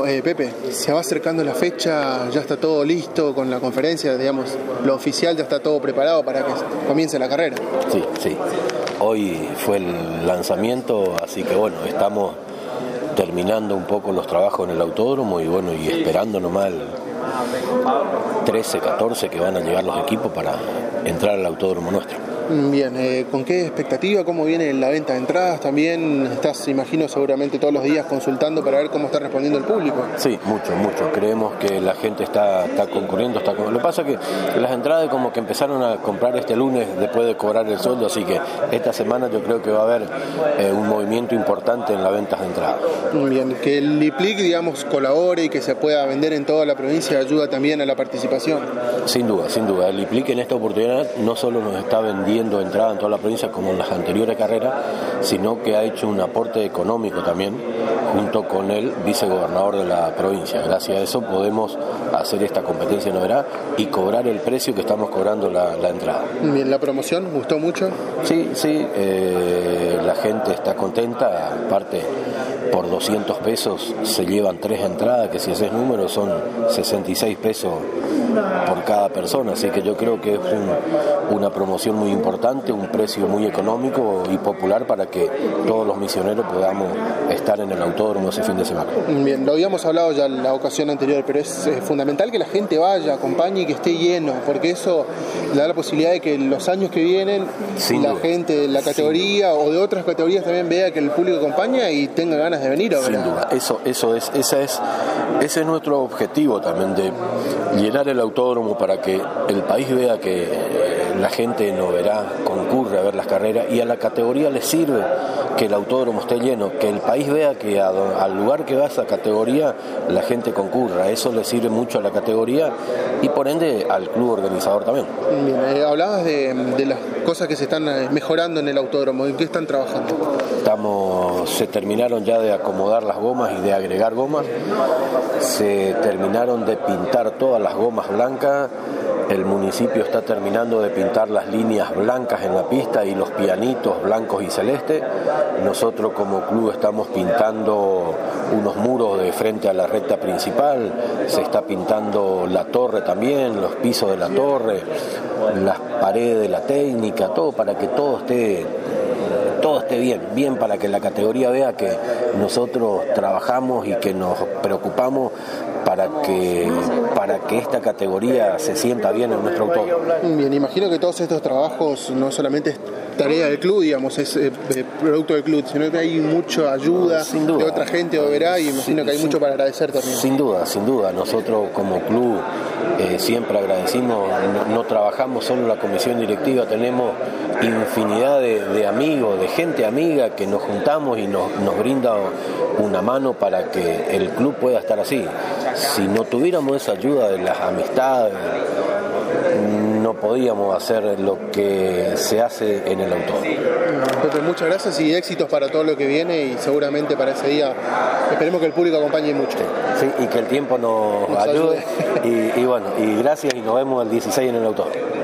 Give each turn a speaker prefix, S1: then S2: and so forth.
S1: Pepe, se va acercando la fecha, ya está todo listo con la conferencia, digamos, lo oficial ya está todo preparado para que comience la carrera.
S2: Sí. Hoy fue el lanzamiento, así que bueno, estamos terminando un poco los trabajos en el autódromo y esperando nomás el 13, 14 que van a llegar los equipos para entrar al autódromo nuestro.
S1: Bien, ¿con qué expectativa? ¿Cómo viene la venta de entradas? También estás, imagino, seguramente todos los días consultando para ver cómo está respondiendo el público.
S2: Sí, mucho. Creemos que la gente está concurriendo. Lo que pasa es que las entradas como que empezaron a comprar este lunes después de cobrar el sueldo, así que esta semana yo creo que va a haber un movimiento importante en las ventas de entradas.
S1: Bien, que el IPLIC, digamos, colabore y que se pueda vender en toda la provincia ayuda también a la participación.
S2: Sin duda. El IPLIC en esta oportunidad no solo nos está vendiendo entrada en toda la provincia como en las anteriores carreras, sino que ha hecho un aporte económico también junto con el vicegobernador de la provincia. Gracias a eso podemos hacer esta competencia en novedad y cobrar el precio que estamos cobrando la entrada.
S1: Bien, ¿la promoción gustó mucho?
S2: Sí, la gente está contenta, aparte por 200 pesos se llevan 3 entradas, que si haces números son 66 pesos por cada persona, así que yo creo que es una promoción muy importante, un precio muy económico y popular para que todos los misioneros podamos estar en el autódromo ese fin de semana.
S1: Bien, lo habíamos hablado ya en la ocasión anterior, pero es fundamental que la gente vaya, acompañe y que esté lleno, porque eso le da la posibilidad de que los años que vienen gente de la categoría o de otras categorías también vea que el público acompaña y tenga ganas de venir.
S2: Sin duda, ese es nuestro objetivo también, de llenar el autódromo para que el país vea que la gente en Oberá concurre a ver las carreras y a la categoría le sirve que el autódromo esté lleno, que el país vea que al lugar que va esa categoría la gente concurra. Eso le sirve mucho a la categoría y por ende al club organizador también.
S1: Bien, hablabas de las cosas que se están mejorando en el autódromo. ¿En qué están trabajando?
S2: Se terminaron ya de acomodar las gomas y de agregar gomas. Se terminaron de pintar todas las gomas blancas. El municipio está terminando de pintar las líneas blancas en la pista y los pianitos blancos y celestes. Nosotros como club estamos pintando unos muros de frente a la recta principal. Se está pintando la torre también, los pisos de la torre, las paredes de la técnica, todo para que todo esté bien para que la categoría vea que nosotros trabajamos y que nos preocupamos para que esta categoría se sienta bien en nuestro autódromo.
S1: Bien, imagino que todos estos trabajos no solamente es tarea del club, digamos, es producto del club, sino que hay mucha ayuda de otra gente de Oberá y imagino que hay mucho para agradecer también. Sin
S2: duda, nosotros como club siempre agradecimos, no trabajamos solo en la comisión directiva, tenemos infinidad de amigos, de gente amiga que nos juntamos y nos brinda una mano para que el club pueda estar así. Si no tuviéramos esa ayuda de las amistades, no podíamos hacer lo que se hace en el autódromo.
S1: Pepe, muchas gracias y éxitos para todo lo que viene y seguramente para ese día esperemos que el público acompañe mucho.
S2: Sí, y que el tiempo nos ayude. Y gracias y nos vemos el 16 en el autódromo.